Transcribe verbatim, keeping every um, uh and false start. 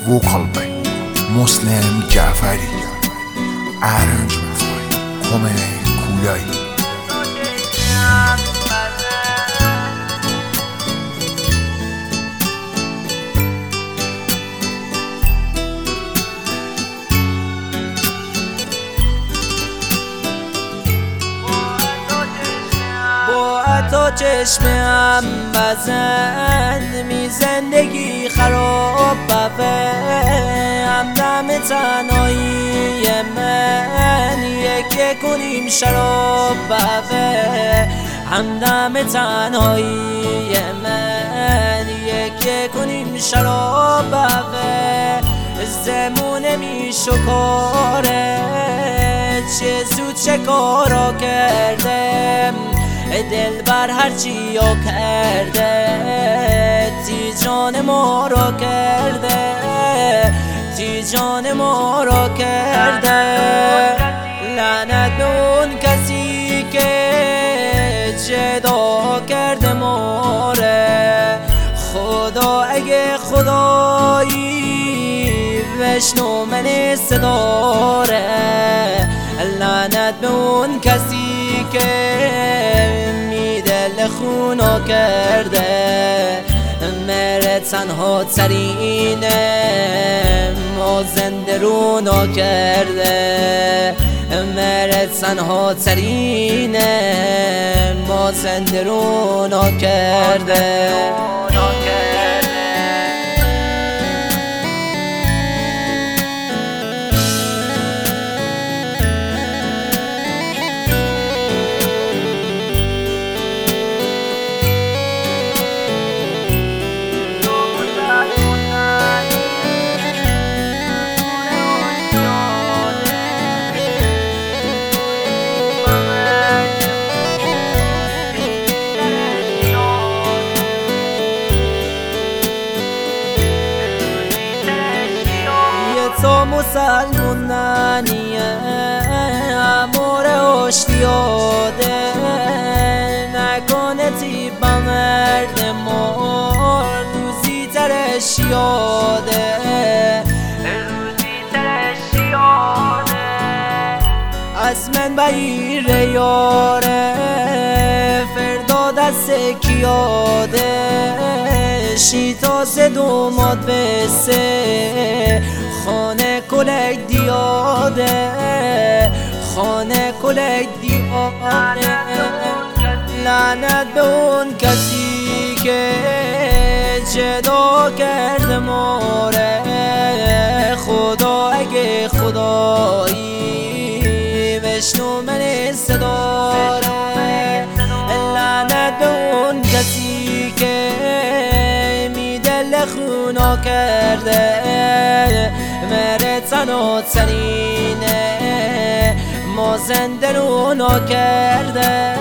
vocal by Muslim Jafari, arrangements by Kome Kulai. تو چشمم بزن می زندگی خراب ببه همدم تنهایی من یکی کنیم شراب ببه همدم تنهایی من یکی کنیم شراب ببه زمونه می شکاره چه زود چه کارا کردم دل بر هرچی یا کرده تی جان ما را کرده تی جان ما را کرده لعنت به اون کسی که جدا کرده ما را خدا اگه خدایی بشنو من صدا را لعنت به اون کسی که دل خونو کرده مره تنها ترینه ما زنده رونو کرده مره تنها ترینه ما زنده رونو کرده تو مسلمونانیه امور اشتیاده نکنه تی با مرد مار روزی ترش یاده روزی ترش یاده از من بگیره یاره فردا دست کیاده شیطا سه دومات بسه خانه کلک دیاده خانه کلک دیاده لعنت به اون کسی که جدا کرده ماره خدا اگه خدایی بشنو من صدا را لعنت به اون کسی که دل خونو کرده مره تنها ترینه ما زنده رونو کرده